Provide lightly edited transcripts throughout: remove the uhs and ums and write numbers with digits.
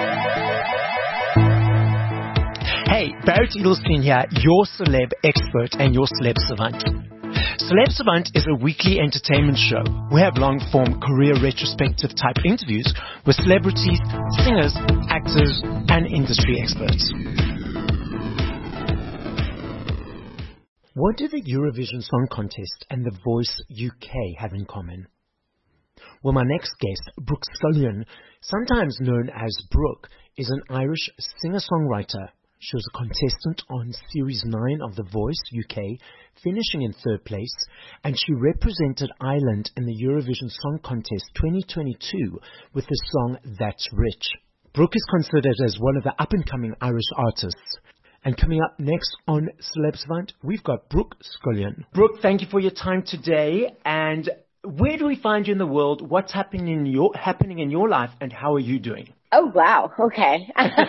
Hey, Barrett Edelstein here, your celeb expert and your celeb savant. Celeb Savant is a weekly entertainment show. We have long-form career retrospective type interviews with celebrities, singers, actors, and industry experts. What do the Eurovision Song Contest and The Voice UK have in common? Well, my next guest, Brooke Scullion, sometimes known as Brooke, is an Irish singer-songwriter. She was a contestant on Series 9 of The Voice UK, finishing in third place, and she represented Ireland in the Eurovision Song Contest 2022 with the song That's Rich. Brooke is considered as one of the up-and-coming Irish artists. And coming up next on Celeb Savant, we've got Brooke Scullion. Brooke, thank you for your time today. And where do we find you in the world? What's happening in your life, and how are you doing? Oh, wow. Okay.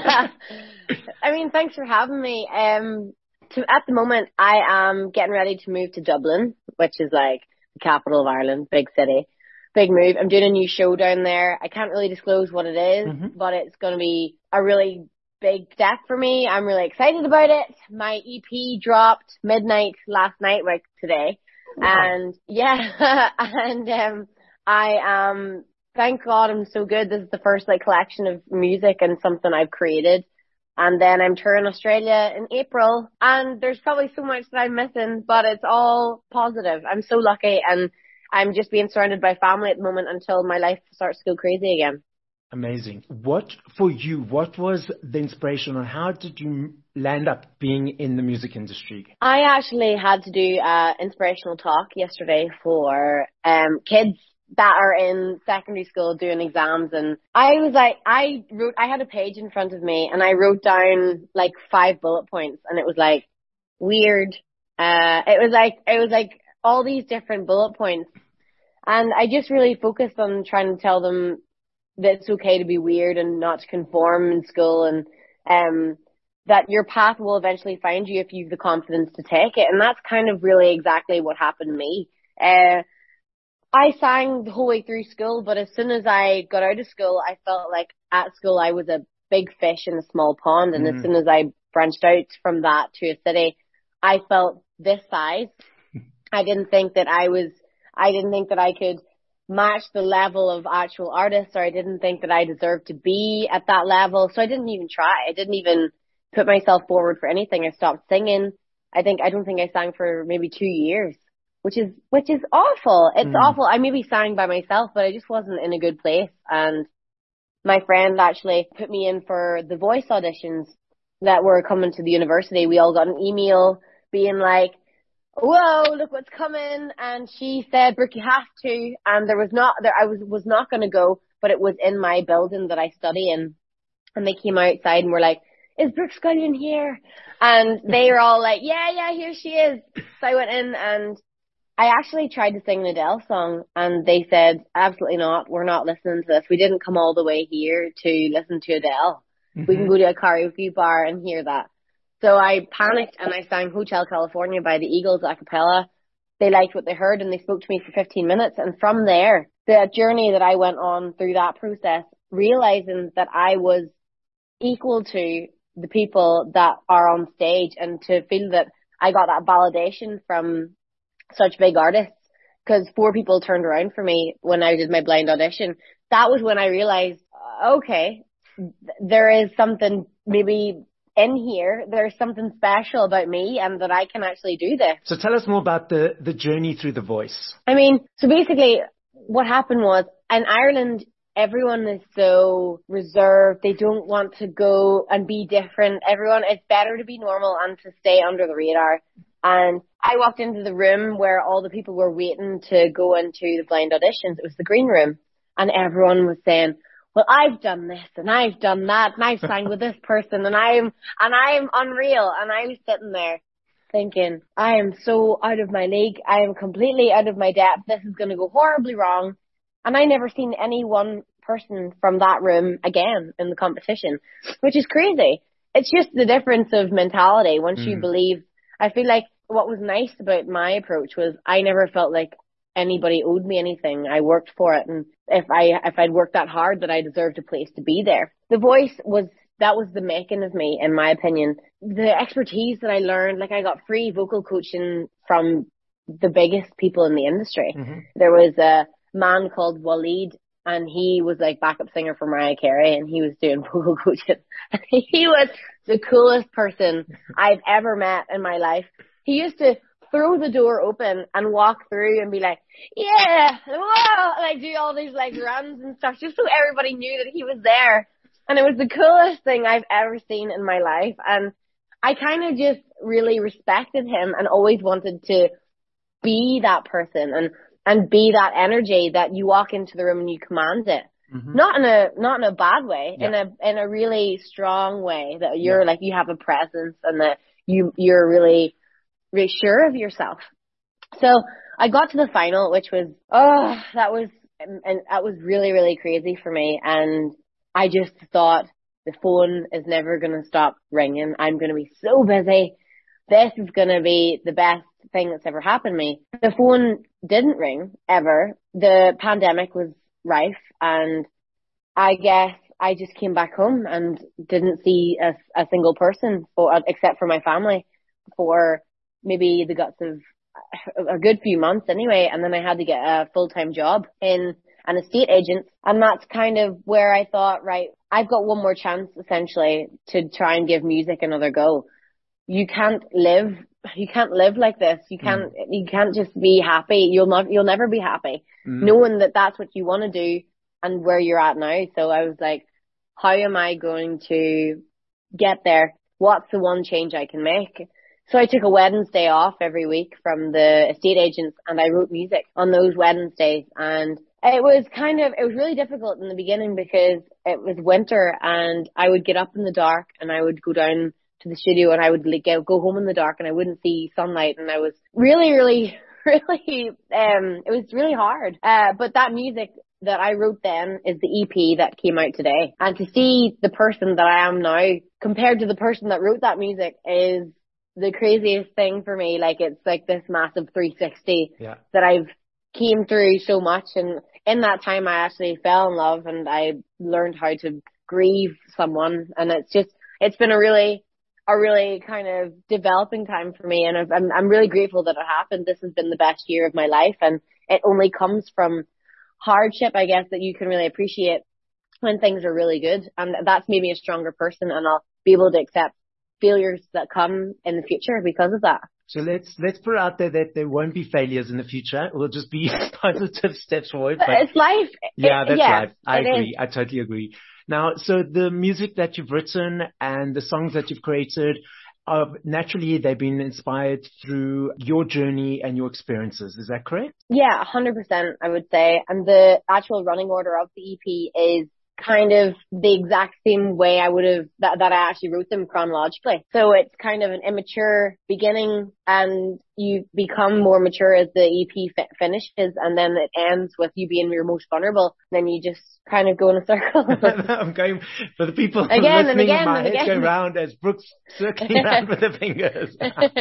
I mean, thanks for having me. At the moment, I am getting ready to move to Dublin, which is like the capital of Ireland, big city, big move. I'm doing a new show down there. I can't really disclose what it is, but it's going to be a really big step for me. I'm really excited about it. My EP dropped midnight last night, like today. Wow. And yeah, and I am, thank God I'm so good. This is the first like collection of music and something I've created. And then I'm touring Australia in April, and there's probably so much that I'm missing, but it's all positive. I'm so lucky, and I'm just being surrounded by family at the moment until my life starts to go crazy again. Amazing. What was the inspiration, or how did you land up being in the music industry? I actually had to do an inspirational talk yesterday for kids that are in secondary school doing exams, and I was like, I had a page in front of me and I wrote down like 5 bullet points, and it was like weird. It was like all these different bullet points, and I just really focused on trying to tell them that it's okay to be weird and not to conform in school, and that your path will eventually find you if you have the confidence to take it. And that's kind of really exactly what happened to me. I sang the whole way through school, but as soon as I got out of school, I felt like at school I was a big fish in a small pond. And as soon as I branched out from that to a city, I felt this size. I didn't think that I could match the level of actual artists, or I didn't think that I deserved to be at that level. So I didn't even try. I didn't even put myself forward for anything. I stopped singing. I don't think I sang for maybe 2 years. Which is awful. It's awful. I maybe sang by myself, but I just wasn't in a good place. And my friend actually put me in for the voice auditions that were coming to the university. We all got an email being like, whoa, look what's coming. And she said, Brooke, you have to. And I was not going to go, but it was in my building that I study in. And they came outside and were like, is Brooke Scullion here? And they were all like, yeah, here she is. So I went in, and I actually tried to sing an Adele song, and they said, absolutely not. We're not listening to this. We didn't come all the way here to listen to Adele. We can go to a karaoke bar and hear that. So I panicked and I sang Hotel California by the Eagles a cappella. They liked what they heard, and they spoke to me for 15 minutes. And from there, the journey that I went on through that process, realizing that I was equal to the people that are on stage, and to feel that I got that validation from such big artists, because 4 people turned around for me when I did my blind audition. That was when I realized, okay, there is something maybe in here. There's something special about me, and that I can actually do this. So tell us more about the journey through The Voice. I mean, so basically what happened was, in Ireland, everyone is so reserved. They don't want to go and be different. It's better to be normal and to stay under the radar. And I walked into the room where all the people were waiting to go into the blind auditions. It was the green room. And everyone was saying, well, I've done this and I've done that and I've sang with this person and I'm unreal. And I was sitting there thinking, I am so out of my league. I am completely out of my depth. This is going to go horribly wrong. And I never seen any one person from that room again in the competition, which is crazy. It's just the difference of mentality. Once you believe, I feel like what was nice about my approach was I never felt like anybody owed me anything. I worked for it, and if I'd worked that hard, that I deserved a place to be there. The Voice was the making of me, in my opinion. The expertise that I learned, like I got free vocal coaching from the biggest people in the industry. Mm-hmm. There was a man called Waleed, and he was like backup singer for Mariah Carey, and he was doing vocal coaching. He was the coolest person I've ever met in my life. He used to throw the door open and walk through and be like, yeah, whoa, like do all these like runs and stuff just so everybody knew that he was there. And it was the coolest thing I've ever seen in my life. And I kind of just really respected him and always wanted to be that person and be that energy that you walk into the room and you command it. Mm-hmm. Not in a bad way, in a really strong way, that you're like, you have a presence and that you're really sure of yourself. So I got to the final, which was, that was really, really crazy for me. And I just thought, the phone is never going to stop ringing. I'm going to be so busy. This is going to be the best thing that's ever happened to me. The phone didn't ring ever. The pandemic was rife, and I guess I just came back home and didn't see a single person except for my family for maybe the guts of a good few months anyway. And then I had to get a full-time job in an estate agent. And that's kind of where I thought, right, I've got one more chance essentially to try and give music another go. You can't live like this. You can't just be happy. You'll never be happy knowing that that's what you want to do and where you're at now. So I was like, how am I going to get there? What's the one change I can make? So I took a Wednesday off every week from the estate agents, and I wrote music on those Wednesdays. And it was really difficult in the beginning because it was winter, and I would get up in the dark and I would go down to the studio and I would go home in the dark and I wouldn't see sunlight, and I was really, really, really, it was really hard. But that music that I wrote then is the EP that came out today. And to see the person that I am now compared to the person that wrote that music is the craziest thing for me. Like, it's like this massive 360 that I've came through so much. And in that time, I actually fell in love and I learned how to grieve someone. And it's been a really kind of developing time for me. And I'm really grateful that it happened. This has been the best year of my life. And it only comes from hardship, I guess, that you can really appreciate when things are really good. And that's made me a stronger person, and I'll be able to accept failures that come in the future because of that. So let's put out there that there won't be failures in the future. It will just be positive steps forward. But it's life. Yeah, that's life. I agree. I totally agree. Now, so the music that you've written and the songs that you've created, naturally they've been inspired through your journey and your experiences. Is that correct? Yeah, 100%, I would say. And the actual running order of the EP is kind of the exact same way I would have, that I actually wrote them chronologically. So it's kind of an immature beginning, and you become more mature as the EP finishes, and then it ends with you being your most vulnerable. Then you just kind of go in a circle. I'm going, for the people again listening, and again, my and head's again. going round as Brooke's circling around with her fingers.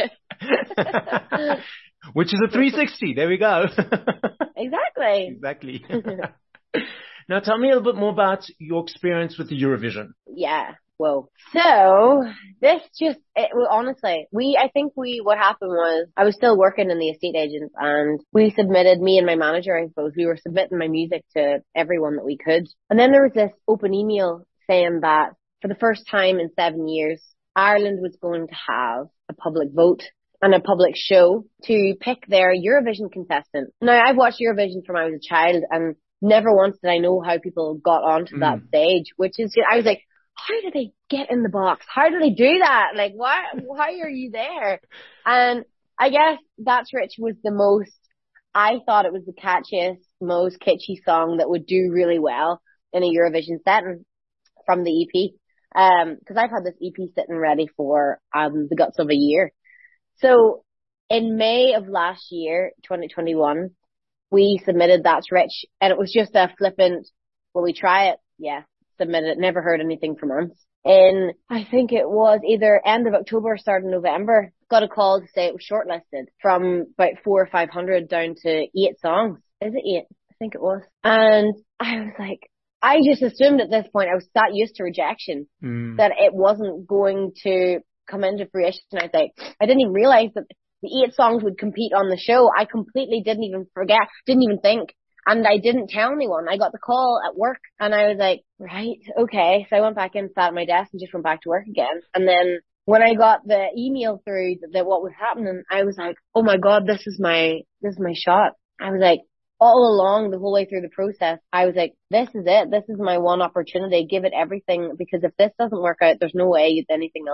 Which is a 360. There we go. Exactly. Now, tell me a little bit more about your experience with the Eurovision. Yeah. Whoa. So this honestly, what happened was I was still working in the estate agents, and we submitted, me and my manager, I suppose, we were submitting my music to everyone that we could. And then there was this open email saying that for the first time in 7 years, Ireland was going to have a public vote and a public show to pick their Eurovision contestant. Now, I've watched Eurovision from when I was a child, and never once did I know how people got onto that stage, which is, I was like, how do they get in the box? How do they do that? Like, why are you there? And I guess That's Rich was I thought it was the catchiest, most kitschy song that would do really well in a Eurovision setting from the EP. Cause I've had this EP sitting ready for, the guts of a year. So in May of last year, 2021, we submitted That's Rich, and it was just a flippant, will we try it? Yeah, submitted it, never heard anything for months. I think it was either end of October, start of November, got a call to say it was shortlisted from about 400 or 500 down to 8 songs. Is it 8? I think it was. And I was like, I just assumed at this point I was that used to rejection that it wasn't going to come into fruition. I think I didn't even realize that the 8 songs would compete on the show. I completely didn't even think. And I didn't tell anyone. I got the call at work and I was like, right, okay. So I went back in, sat at my desk and just went back to work again. And then when I got the email through that what was happening, I was like, oh my God, this is my shot. I was like, all along the whole way through the process, I was like, this is it. This is my one opportunity. Give it everything, because if this doesn't work out, there's no way that anything's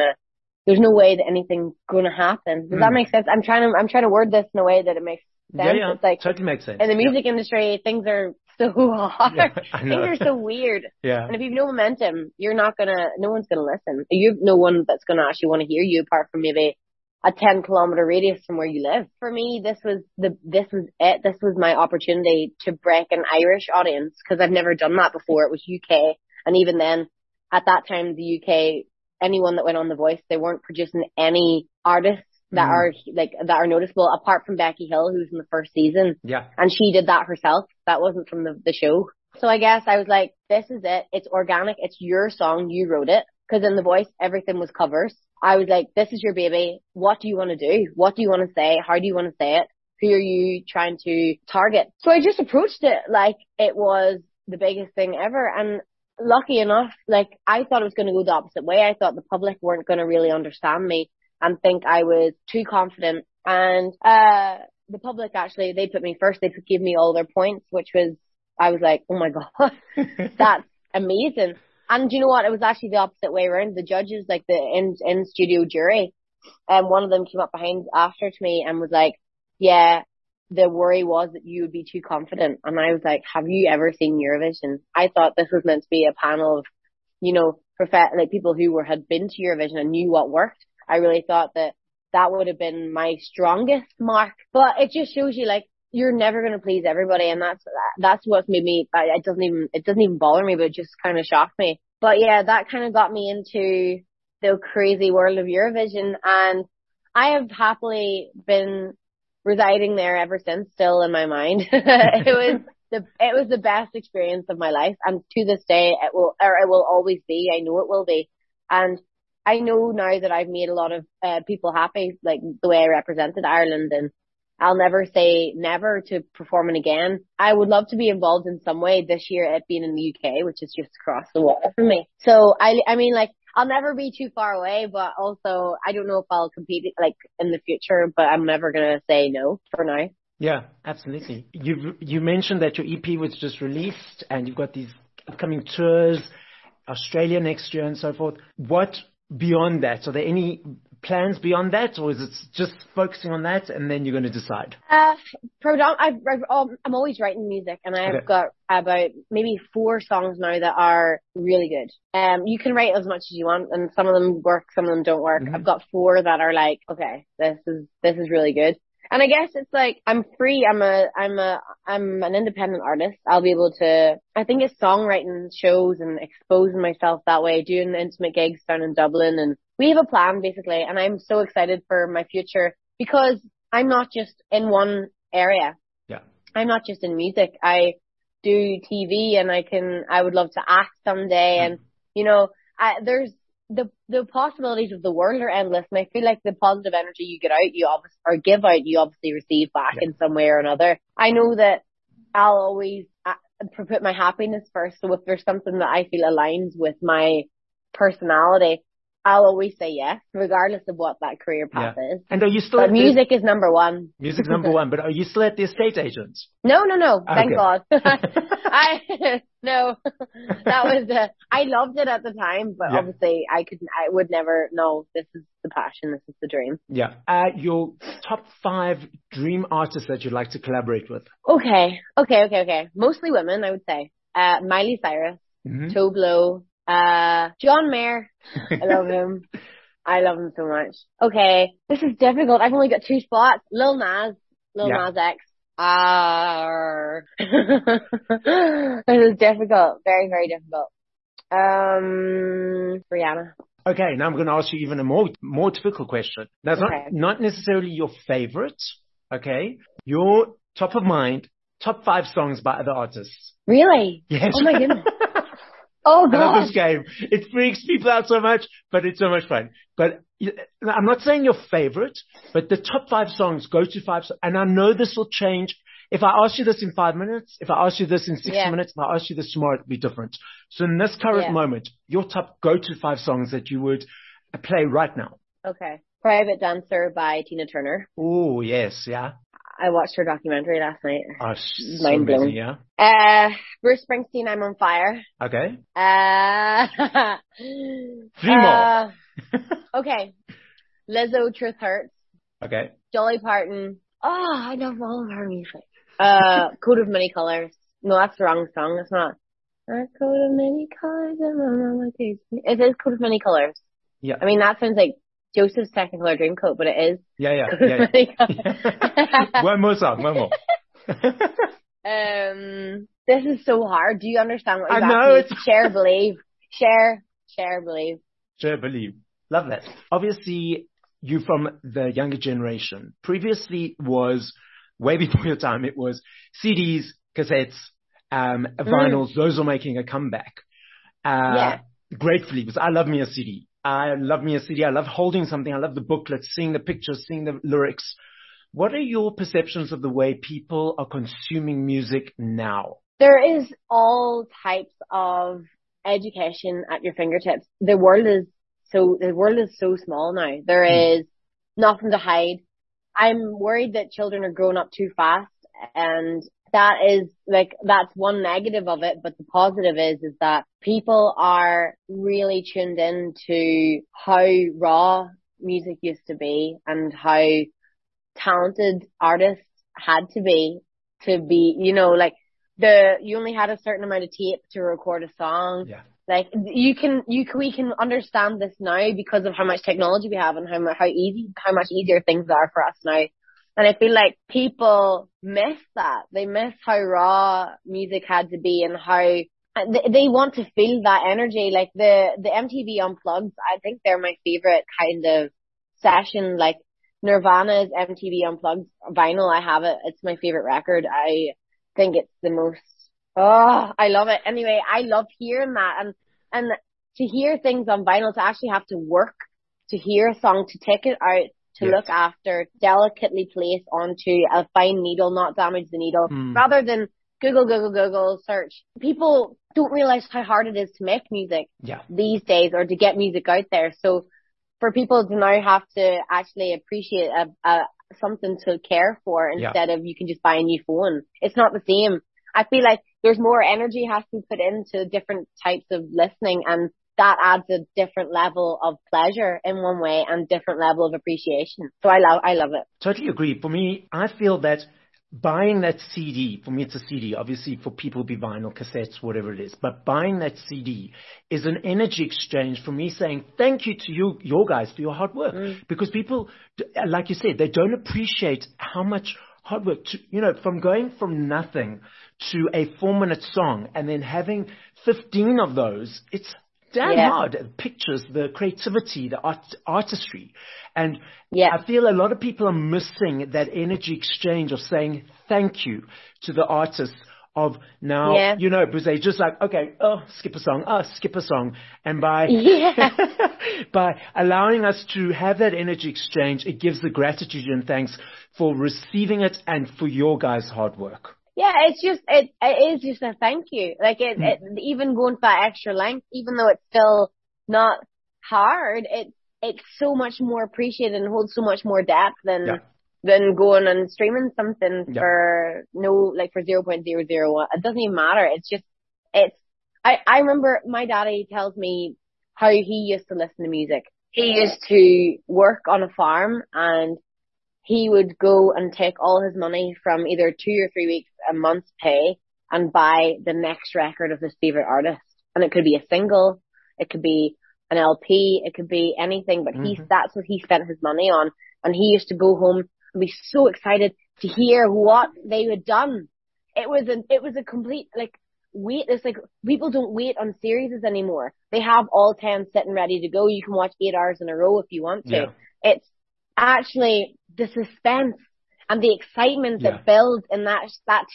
gonna happen. Does that make sense? I'm trying to word this in a way that it makes sense. Yeah, it's like, totally makes sense. In the music industry, things are so hard. Yeah, I know. Things are so weird. Yeah. And if you've no momentum, no one's gonna listen. You have no one that's gonna actually want to hear you apart from maybe a 10-kilometer radius from where you live. For me, this was it. This was my opportunity to break an Irish audience, because I've never done that before. It was UK. And even then, at that time, the UK, anyone that went on The Voice, they weren't producing any artists that are noticeable apart from Becky Hill, who's in the first season. Yeah. And she did that herself. That wasn't from the show. So I guess I was like, this is it. It's organic. It's your song. You wrote it. Because in The Voice, everything was covers. I was like, this is your baby. What do you want to do? What do you want to say? How do you want to say it? Who are you trying to target? So I just approached it like it was the biggest thing ever. And lucky enough, like, I thought it was going to go the opposite way. I thought the public weren't going to really understand me and think I was too confident. And the public, actually, they put me first. They gave me all their points, which was, I was like, oh my God, that's amazing. And you know what? It was actually the opposite way around. The judges, like the in-studio jury, one of them came up behind after to me and was like, yeah, the worry was that you would be too confident. And I was like, have you ever seen Eurovision? I thought this was meant to be a panel of, like people who had been to Eurovision and knew what worked. I really thought that would have been my strongest mark. But it just shows you, like, you're never going to please everybody, and that's what's made me, it doesn't even bother me, but it just kind of shocked me. But yeah, that kind of got me into the crazy world of Eurovision, and I have happily been residing there ever since, still in my mind. It was the best experience of my life, and to this day it will always be. I know it will be. And I know now that I've made a lot of people happy, like the way I represented Ireland, and I'll never say never to performing again. I would love to be involved in some way this year, it being in the UK, which is just across the water from me. So I mean, like, I'll never be too far away, but also I don't know if I'll compete like in the future, but I'm never going to say no for now. Yeah, absolutely. You mentioned that your EP was just released and you've got these upcoming tours, Australia next year and so forth. What beyond that? Are there any plans beyond that, or is it just focusing on that and then you're going to decide? I'm always writing music, and I've got about maybe 4 songs now that are really good. You can write as much as you want, and some of them work, some of them don't work. I've got 4 that are like, okay, this is really good. And I guess it's like, I'm free. I'm an independent artist. I'll be able to, I think it's songwriting shows and exposing myself that way, doing intimate gigs down in Dublin. And we have a plan basically. And I'm so excited for my future because I'm not just in one area. Yeah. I'm not just in music. I do TV, and I would love to act someday. And, there's, the possibilities of the world are endless, and I feel like the positive energy you get out, you obviously receive back in some way or another. I know that I'll always put my happiness first, so if there's something that I feel aligns with my personality, I'll always say yes, regardless of what that career path is. And are you still? But music is number one. Music's number one. But are you still at the estate agent? No. Thank God. No. That was I loved it at the time, but obviously I would never. No, this is the passion. This is the dream. Yeah. Your top 5 dream artists that you'd like to collaborate with? Okay. Mostly women, I would say. Miley Cyrus, Tove Lo. John Mayer. I love him. I love him so much. Okay, this is difficult. I've only got 2 spots. Lil Nas X. This is difficult. Very, very difficult. Rihanna. Okay, now I'm going to ask you even a more difficult question. That's not necessarily your favorite, okay? Your top of mind, top 5 songs by other artists. Really? Yes. Oh, my goodness. Oh, God. I love this game. It freaks people out so much, but it's so much fun. But I'm not saying your favorite, but the top 5 songs, go to 5. And I know this will change. If I ask you this in 5 minutes, if I ask you this in 60 minutes, if I ask you this tomorrow, it'll be different. So in this current moment, your top go-to 5 songs that you would play right now. Okay. Private Dancer by Tina Turner. Oh, yes. Yeah. I watched her documentary last night. Oh, mind blown. Yeah. Bruce Springsteen, I'm on Fire. Okay. 3 more. Okay. Lizzo, Truth Hurts. Okay. Dolly Parton. Oh, I love all of her music. Coat of Many Colors. No, that's the wrong song. It's not. A coat of many colors and my mama takes me. It is Coat of Many Colors. Yeah. I mean, that sounds like Joseph's Technicolor Dreamcoat, but it is. Yeah. One more song, one more. This is so hard. Do you understand what you're asking? I know. It's... Share, Believe. Share, Believe. Share, Believe. Love that. Obviously, you from the younger generation. Previously was, way before your time, it was CDs, cassettes, vinyls. Those are making a comeback. Gratefully, because I love me a CD. I love holding something. I love the booklet, seeing the pictures, seeing the lyrics. What are your perceptions of the way people are consuming music now? There is all types of education at your fingertips. The world is so small now. There is nothing to hide. I'm worried that children are growing up too fast, and that's one negative of it, but the positive is that people are really tuned in to how raw music used to be and how talented artists had to be, you only had a certain amount of tape to record a song. Yeah. Like we can understand this now because of how much technology we have and how much easier things are for us now. And I feel like people miss that. They miss how raw music had to be and how they want to feel that energy. Like the MTV Unplugged, I think they're my favorite kind of session. Like Nirvana's MTV Unplugged vinyl, I have it. It's my favorite record. I think it's the most, I love it. Anyway, I love hearing that. And to hear things on vinyl, to actually have to work to hear a song, to take it out, to look after, delicately place onto a fine needle, not damage the needle, rather than Google, search. People don't realize how hard it is to make music these days or to get music out there. So for people to now have to actually appreciate something to care for instead of you can just buy a new phone, it's not the same. I feel like there's more energy has to be put into different types of listening, and that adds a different level of pleasure in one way and different level of appreciation. So I love it. Totally agree. For me, I feel that buying that CD, for me it's a CD, obviously for people it'll be vinyl, cassettes, whatever it is, but buying that CD is an energy exchange for me saying thank you to your guys for your hard work. Because people, like you said, they don't appreciate how much hard work, from going from nothing to a 4-minute song and then having 15 of those, it's damn hard. The pictures, the creativity, the artistry. And I feel a lot of people are missing that energy exchange of saying thank you to the artists of now, because they just like, okay, skip a song. And by allowing us to have that energy exchange, it gives the gratitude and thanks for receiving it and for your guys' hard work. Yeah, it is just a thank you. Like it even going for that extra length, even though it's still not hard, it's so much more appreciated and holds so much more depth than going and streaming something for for 0.001. It doesn't even matter. I remember my daddy tells me how he used to listen to music. He used to work on a farm and he would go and take all his money from either 2 or 3 weeks, a month's pay, and buy the next record of his favorite artist. And it could be a single, it could be an LP, it could be anything, but that's what he spent his money on. And he used to go home and be so excited to hear what they had done. It was a complete, wait. It's like people don't wait on series anymore. They have all 10 sitting ready to go. You can watch 8 hours in a row if you want to. Yeah. It's actually the suspense and the excitement that builds in that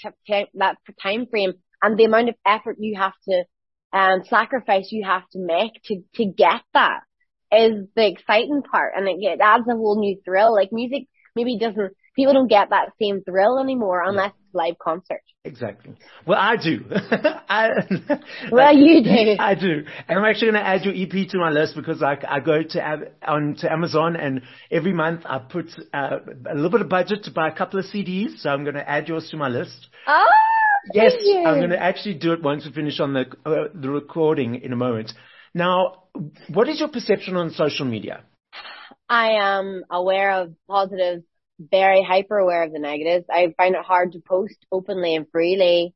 time frame, and the amount of effort you have to sacrifice you have to make to get that is the exciting part, and it adds a whole new thrill. Like music maybe people don't get that same thrill anymore unless it's live concert. Exactly. Well, I do. Well, you do. I do. And I'm actually going to add your EP to my list because I go to Amazon, and every month I put a little bit of budget to buy a couple of CDs. So I'm going to add yours to my list. Oh, yes, thank you. I'm going to actually do it once we finish on the recording in a moment. Now, what is your perception on social media? I am aware of positives, very hyper aware of the negatives. I find it hard to post openly and freely,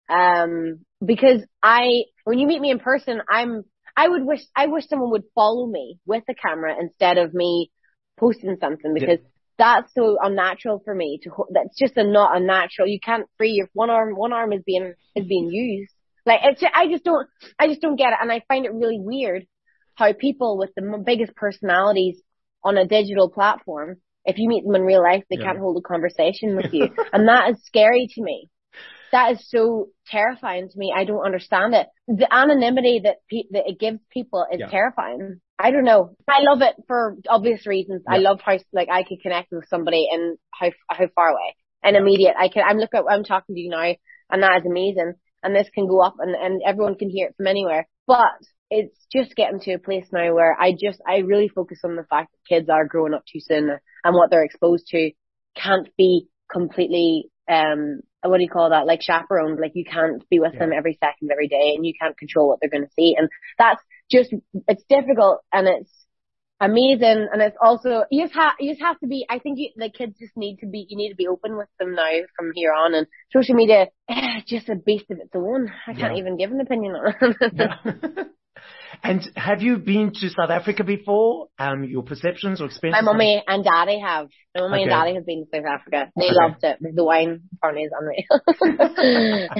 because when you meet me in person, I wish someone would follow me with the camera instead of me posting something, because that's so unnatural for me that's just not unnatural. You can't free your one arm is being used. Like I just don't get it, and I find it really weird how people with the biggest personalities on a digital platform, if you meet them in real life, they can't hold a conversation with you, and that is scary to me. That is so terrifying to me. I don't understand it. The anonymity that it gives people is terrifying. I don't know. I love it for obvious reasons. I love how I could connect with somebody and how far away and immediate. I'm talking to you now, and that is amazing. And this can go up and everyone can hear it from anywhere. But it's just getting to a place now where I really focus on the fact that kids are growing up too soon, and what they're exposed to can't be completely, what do you call that? Like chaperoned. Like you can't be with them every second, every day, and you can't control what they're going to see. And that's just, it's difficult, and it's amazing. And it's also, you just have to be, I think the kids just need to be open with them now from here on. And social media, just a beast of its own. I can't even give an opinion on it. And have you been to South Africa before? Your perceptions or experiences? My mummy and daddy have. My mummy and daddy have been to South Africa. They loved it. The wine party is unreal.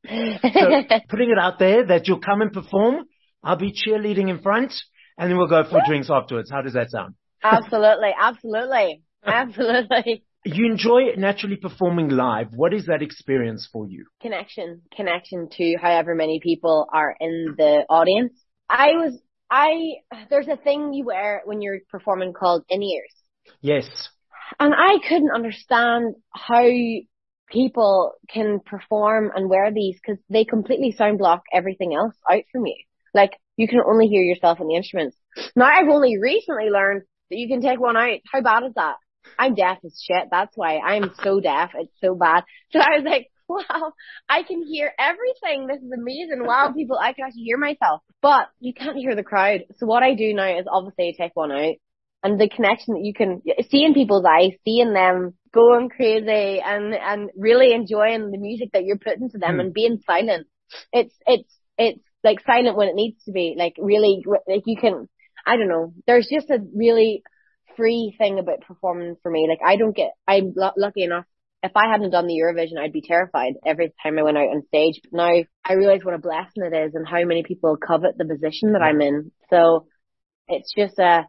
So putting it out there that you'll come and perform, I'll be cheerleading in front, and then we'll go for drinks afterwards. How does that sound? Absolutely. You enjoy naturally performing live. What is that experience for you? Connection to however many people are in the audience. There's a thing you wear when you're performing called in-ears. Yes. And I couldn't understand how people can perform and wear these, because they completely sound block everything else out from you. Like, you can only hear yourself in the instruments. Now, I've only recently learned that you can take one out. How bad is that? I'm deaf as shit. That's why I'm so deaf. It's so bad. So I was like, wow, I can hear everything. This is amazing. Wow, I can actually hear myself. But you can't hear the crowd. So what I do now is obviously take one out. And the connection that you can see in people's eyes, seeing them going crazy and really enjoying the music that you're putting to them and being silent. It's like silent when it needs to be. Like really, like you can, I don't know. There's just a really free thing about performing for me. Like I'm lucky enough. If I hadn't done the Eurovision, I'd be terrified every time I went out on stage. But now I realize what a blessing it is and how many people covet the position that I'm in. So it's just that's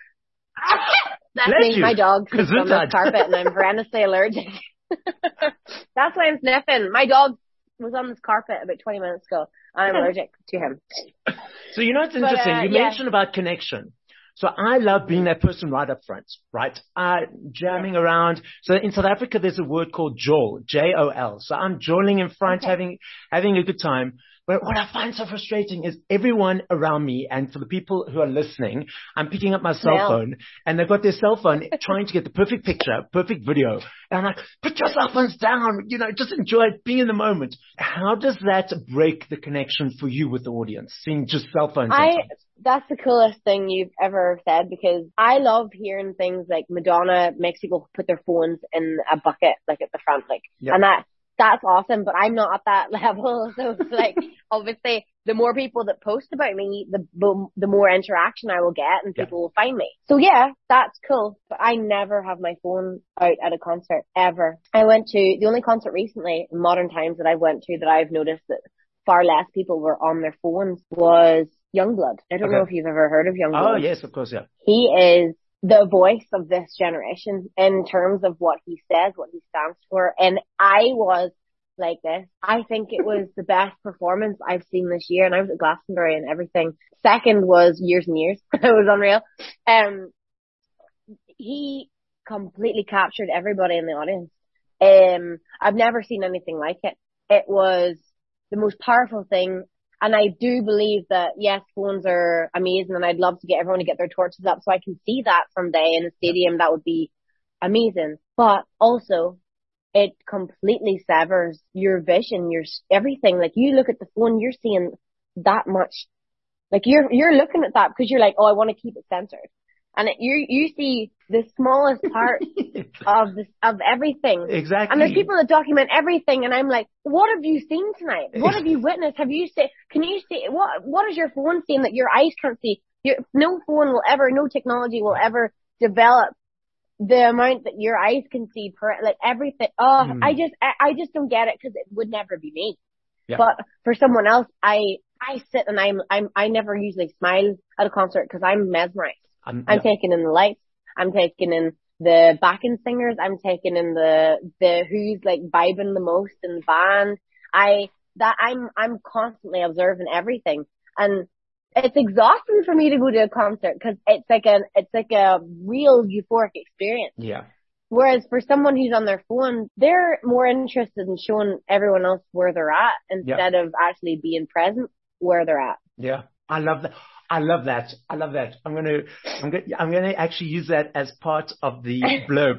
me. My dog sits on this carpet and I'm horrendously allergic. That's why I'm sniffing. My dog was on this carpet about 20 minutes ago and I'm allergic to him. So you know it's interesting. You mentioned about connection. So I love being that person right up front, right? Jamming around. So in South Africa, there's a word called jol, J-O-L. So I'm jolling in front, having a good time. But what I find so frustrating is everyone around me, and for the people who are listening, I'm picking up my cell phone, and they've got their cell phone trying to get the perfect picture, perfect video. And I'm like, put your cell phones down, just enjoy being in the moment. How does that break the connection for you with the audience, seeing just cell phones? That's the coolest thing you've ever said, because I love hearing things like Madonna makes people put their phones in a bucket, like at the front, and that's awesome, but I'm not at that level. So it's like, obviously, the more people that post about me, the more interaction I will get and people will find me. So yeah, that's cool. But I never have my phone out at a concert, ever. I went to the only concert recently in modern times that I went to that I've noticed that far less people were on their phones was Youngblood. I don't know if you've ever heard of Youngblood. Oh, yes, of course, yeah. He is the voice of this generation in terms of what he says, what he stands for. And I was like this. I think it was the best performance I've seen this year, and I was at Glastonbury and everything. Second was Years and Years. It was unreal. He completely captured everybody in the audience. I've never seen anything like it. It was the most powerful thing. And I do believe that, yes, phones are amazing, and I'd love to get everyone to get their torches up so I can see that someday in a stadium. That would be amazing. But also, it completely severs your vision, your everything. Like, you look at the phone, you're seeing that much. Like, you're looking at that because you're like, oh, I want to keep it censored. And you see the smallest part of everything. Exactly. And there's people that document everything, and I'm like, what have you seen tonight? What have you witnessed? Have you seen? Can you see what is your phone seeing that your eyes can't see? No phone will ever, no technology will ever develop the amount that your eyes can see per, like, everything. Oh, I just don't get it, because it would never be me. Yeah. But for someone else, I sit and I never usually smile at a concert because I'm mesmerized. I'm taking in the lights. I'm taking in the backing singers. I'm taking in the who's like vibing the most in the band. I'm constantly observing everything, and it's exhausting for me to go to a concert because it's like a real euphoric experience. Yeah. Whereas for someone who's on their phone, they're more interested in showing everyone else where they're at instead of actually being present where they're at. Yeah. I love that. I'm gonna actually use that as part of the blurb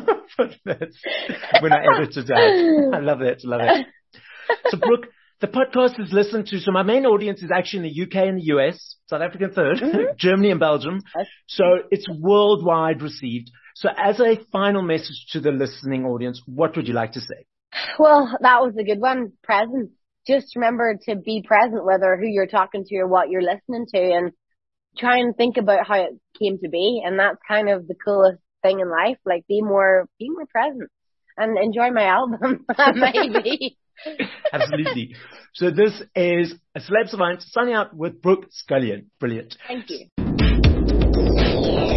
when I edit it out. I love that. So, Brooke, the podcast is listened to. So my main audience is actually in the UK and the US, South Africa third, Germany and Belgium. So it's worldwide received. So as a final message to the listening audience, what would you like to say? Well, that was a good one. Presence. Just remember to be present, whether who you're talking to or what you're listening to, and try and think about how it came to be. And that's kind of the coolest thing in life. Like, be more present and enjoy my album. Maybe. Absolutely. So this is a Celeb Savant signing out with Brooke Scullion. Brilliant. Thank you.